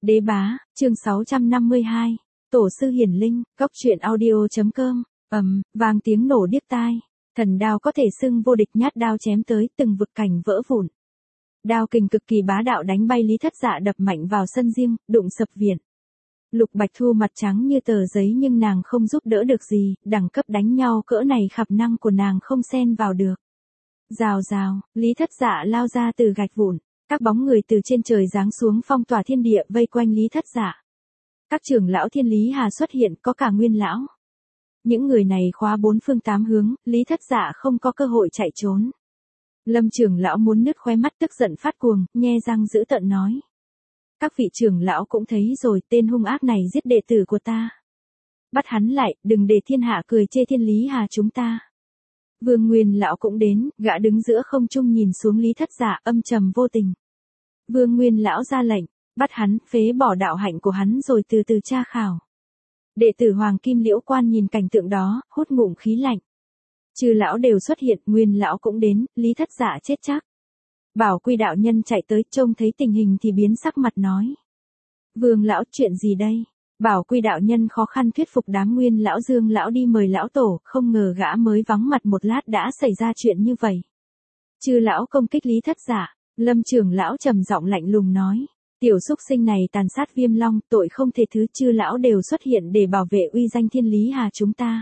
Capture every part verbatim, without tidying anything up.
Đế bá, chương sáu trăm năm mươi hai, Tổ sư hiển linh, góc truyện audio.com, ầm, vang tiếng nổ điếc tai. Thần đao có thể xưng vô địch nhát đao chém tới, từng vực cảnh vỡ vụn. Đao kình cực kỳ bá đạo đánh bay Lý Thất Dạ đập mạnh vào sân riêng, đụng sập viện. Lục Bạch Thu mặt trắng như tờ giấy nhưng nàng không giúp đỡ được gì, đẳng cấp đánh nhau cỡ này khả năng của nàng không xen vào được. Rào rào, Lý Thất Dạ lao ra từ gạch vụn, các bóng người từ trên trời giáng xuống phong tỏa thiên địa vây quanh Lý Thất Dạ. Các trưởng lão Thiên Lý Hà xuất hiện, có cả Nguyên lão. Những người này khóa bốn phương tám hướng, Lý Thất Dạ không có cơ hội chạy trốn. Lâm trưởng lão muốn nứt khóe mắt tức giận phát cuồng, nhe răng dữ tợn nói. Các vị trưởng lão cũng thấy rồi, tên hung ác này giết đệ tử của ta. Bắt hắn lại, đừng để thiên hạ cười chê Thiên Lý Hà chúng ta. Vương Nguyên lão cũng đến, gã đứng giữa không trung nhìn xuống Lý Thất Dạ âm trầm vô tình. Vương Nguyên lão ra lệnh, bắt hắn, phế bỏ đạo hạnh của hắn rồi từ từ tra khảo. Đệ tử Hoàng Kim Liễu Quan nhìn cảnh tượng đó, hút ngụm khí lạnh. Chư lão đều xuất hiện, Nguyên lão cũng đến, Lý Thất Dạ chết chắc. Bảo Quy đạo nhân chạy tới, trông thấy tình hình thì biến sắc mặt nói. Vương lão, chuyện gì đây? Bảo Quy đạo nhân khó khăn thuyết phục đám Nguyên lão Dương lão đi mời lão tổ, không ngờ gã mới vắng mặt một lát đã xảy ra chuyện như vậy. Chư lão công kích Lý Thất Dạ, Lâm trưởng lão trầm giọng lạnh lùng nói. Tiểu xúc sinh này tàn sát Viêm Long, tội không thể thứ. Chư lão đều xuất hiện để bảo vệ uy danh Thiên Lý Hà chúng ta.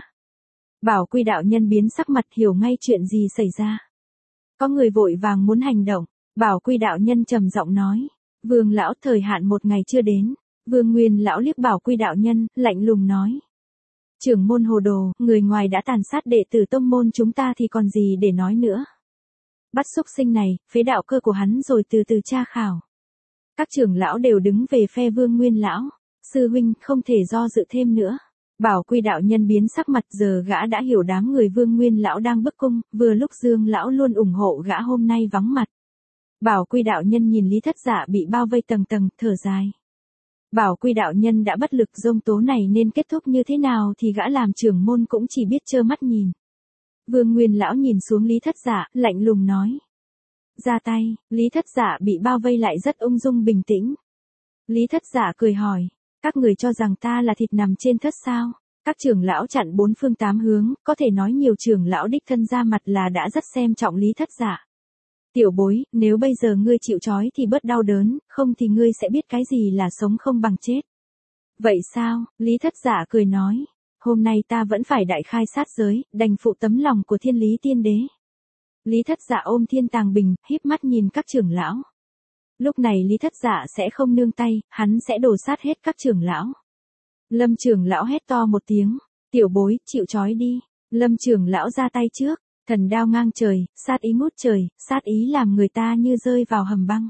Bảo Quy đạo nhân biến sắc mặt, hiểu ngay chuyện gì xảy ra. Có người vội vàng muốn hành động, Bảo Quy đạo nhân trầm giọng nói. Vương lão, thời hạn một ngày chưa đến. Vương Nguyên lão liếc Bảo Quy đạo nhân, lạnh lùng nói. Trưởng môn hồ đồ, người ngoài đã tàn sát đệ tử tông môn chúng ta thì còn gì để nói nữa. Bắt xúc sinh này, phế đạo cơ của hắn rồi từ từ tra khảo. Các trưởng lão đều đứng về phe Vương Nguyên lão. Sư huynh, không thể do dự thêm nữa. Bảo Quy đạo nhân biến sắc mặt, giờ gã đã hiểu đám người Vương Nguyên lão đang bức cung, vừa lúc Dương lão luôn ủng hộ gã hôm nay vắng mặt. Bảo Quy đạo nhân nhìn Lý Thất Dạ bị bao vây tầng tầng, thở dài. Bảo Quy đạo nhân đã bất lực, dông tố này nên kết thúc như thế nào thì gã làm trưởng môn cũng chỉ biết trơ mắt nhìn. Vương Nguyên lão nhìn xuống Lý Thất Dạ, lạnh lùng nói. Ra tay, Lý Thất Dạ bị bao vây lại rất ung dung bình tĩnh. Lý Thất Dạ cười hỏi, các người cho rằng ta là thịt nằm trên thớt sao? Các trưởng lão chặn bốn phương tám hướng, có thể nói nhiều trưởng lão đích thân ra mặt là đã rất xem trọng Lý Thất Dạ. Tiểu bối, nếu bây giờ ngươi chịu trói thì bớt đau đớn, không thì ngươi sẽ biết cái gì là sống không bằng chết. Vậy sao? Lý Thất Dạ cười nói, hôm nay ta vẫn phải đại khai sát giới, đành phụ tấm lòng của Thiên Lý Tiên Đế. Lý Thất Dạ ôm Thiên Tàng Bình, híp mắt nhìn các trưởng lão. Lúc này Lý Thất Dạ sẽ không nương tay, hắn sẽ đổ sát hết các trưởng lão. Lâm trưởng lão hét to một tiếng, tiểu bối, chịu trói đi. Lâm trưởng lão ra tay trước, thần đao ngang trời, sát ý ngút trời, sát ý làm người ta như rơi vào hầm băng.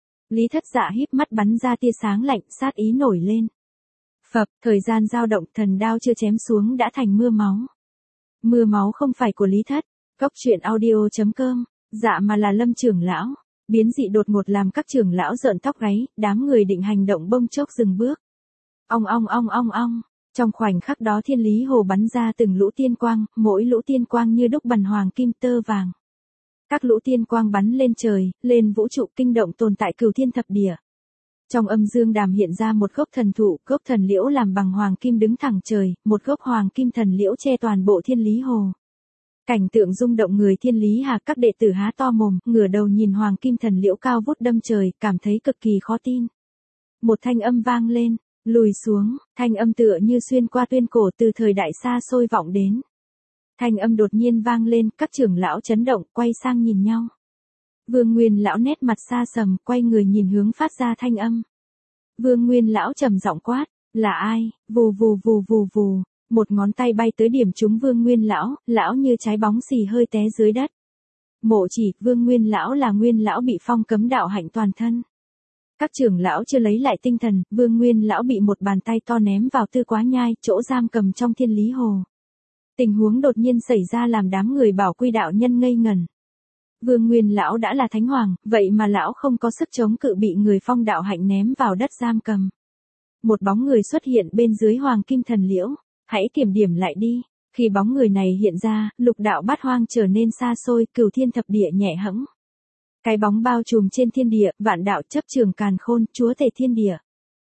Lý Thất Dạ híp mắt bắn ra tia sáng lạnh, sát ý nổi lên. Phập, thời gian dao động, thần đao chưa chém xuống đã thành mưa máu. Mưa máu không phải của Lý Thất, góc truyện audio.com, dạ mà là Lâm trưởng lão. Biến dị đột ngột làm các trưởng lão rợn tóc gáy, đám người định hành động bông chốc dừng bước. Ong ong ong ong ong, trong khoảnh khắc đó Thiên Lý Hồ bắn ra từng lũ tiên quang, mỗi lũ tiên quang như đúc bằng hoàng kim tơ vàng. Các lũ tiên quang bắn lên trời, lên vũ trụ, kinh động tồn tại cửu thiên thập địa. Trong âm dương đàm hiện ra một gốc thần thụ, gốc thần liễu làm bằng hoàng kim đứng thẳng trời, một gốc hoàng kim thần liễu che toàn bộ Thiên Lý Hồ. Cảnh tượng rung động người Thiên Lý Hà, các đệ tử há to mồm, ngửa đầu nhìn hoàng kim thần liễu cao vút đâm trời, cảm thấy cực kỳ khó tin. Một thanh âm vang lên, lùi xuống, thanh âm tựa như xuyên qua tuyên cổ từ thời đại xa xôi vọng đến. Thanh âm đột nhiên vang lên, các trưởng lão chấn động, quay sang nhìn nhau. Vương Nguyên lão nét mặt xa sầm, quay người nhìn hướng phát ra thanh âm. Vương Nguyên lão trầm giọng quát, là ai? Vù vù vù vù vù. Một ngón tay bay tới điểm trúng Vương Nguyên lão, lão như trái bóng xì hơi té dưới đất. Mộ chỉ, Vương Nguyên lão là Nguyên lão bị phong cấm đạo hạnh toàn thân. Các trưởng lão chưa lấy lại tinh thần, Vương Nguyên lão bị một bàn tay to ném vào Tư Quá Nhai, chỗ giam cầm trong Thiên Lý Hồ. Tình huống đột nhiên xảy ra làm đám người Bảo Quy đạo nhân ngây ngẩn. Vương Nguyên lão đã là thánh hoàng, vậy mà lão không có sức chống cự bị người phong đạo hạnh ném vào đất giam cầm. Một bóng người xuất hiện bên dưới hoàng kim thần liễu. Hãy kiểm điểm lại đi. Khi bóng người này hiện ra, lục đạo bát hoang trở nên xa xôi, cửu thiên thập địa nhẹ hẫng. Cái bóng bao trùm trên thiên địa, vạn đạo chấp trường càn khôn, chúa tể thiên địa.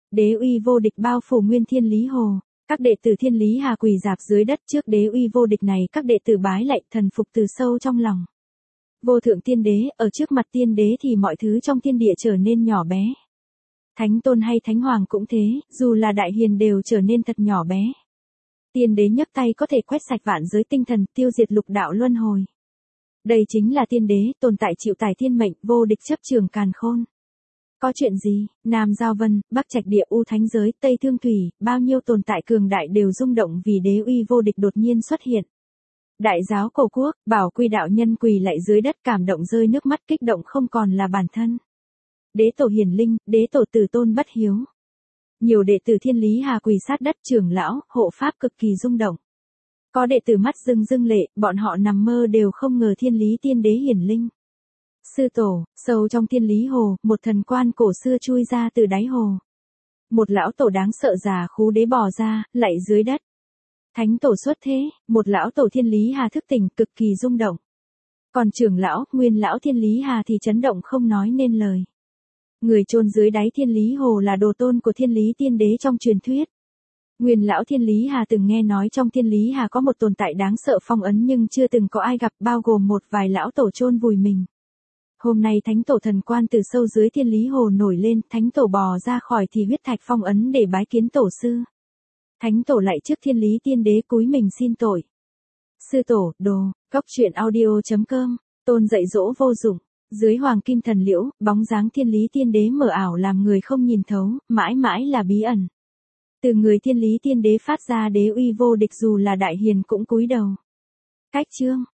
Đế uy vô địch bao phủ nguyên thiên lý hồ. Các đệ tử thiên lý hà quỳ dạp dưới đất trước đế uy vô địch này, các đệ tử bái lạy thần phục từ sâu trong lòng. Vô thượng tiên đế, ở trước mặt tiên đế thì mọi thứ trong thiên địa trở nên nhỏ bé. Thánh tôn hay thánh hoàng cũng thế, dù là đại hiền đều trở nên thật nhỏ bé. Tiên đế nhấc tay có thể quét sạch vạn giới tinh thần, tiêu diệt lục đạo luân hồi. Đây chính là tiên đế, tồn tại chịu tải thiên mệnh, vô địch chấp trường càn khôn. Có chuyện gì, Nam Giao Vân, Bắc Trạch Địa U Thánh Giới, Tây Thương Thủy, bao nhiêu tồn tại cường đại đều rung động vì đế uy vô địch đột nhiên xuất hiện. Đại giáo cổ quốc, Bảo Quy đạo nhân quỳ lạy dưới đất cảm động rơi nước mắt, kích động không còn là bản thân. Đế tổ hiển linh, đế tổ tử tôn bất hiếu. Nhiều đệ tử thiên lý hà quỳ sát đất, trưởng lão, hộ pháp cực kỳ rung động. Có đệ tử mắt rưng rưng lệ, bọn họ nằm mơ đều không ngờ thiên lý tiên đế hiển linh. Sư tổ, sâu trong thiên lý hồ, một thần quan cổ xưa chui ra từ đáy hồ. Một lão tổ đáng sợ già khú đế bò ra, lạy dưới đất. Thánh tổ xuất thế, một lão tổ thiên lý hà thức tỉnh, cực kỳ rung động. Còn trưởng lão, nguyên lão thiên lý hà thì chấn động không nói nên lời. Người chôn dưới đáy thiên lý hồ là đồ tôn của thiên lý tiên đế trong truyền thuyết. Nguyên lão thiên lý hà từng nghe nói trong thiên lý hà có một tồn tại đáng sợ phong ấn nhưng chưa từng có ai gặp, bao gồm một vài lão tổ chôn vùi mình. Hôm nay thánh tổ thần quan từ sâu dưới thiên lý hồ nổi lên, thánh tổ bò ra khỏi thì huyết thạch phong ấn để bái kiến tổ sư. Thánh tổ lại trước thiên lý tiên đế cúi mình xin tội. Sư tổ, đồ, góc truyện audio chấm com, tôn dạy dỗ vô dụng. Dưới hoàng kim thần liễu, bóng dáng thiên lý tiên đế mờ ảo làm người không nhìn thấu, mãi mãi là bí ẩn. Từ người thiên lý tiên đế phát ra đế uy vô địch, dù là đại hiền cũng cúi đầu. Cách chương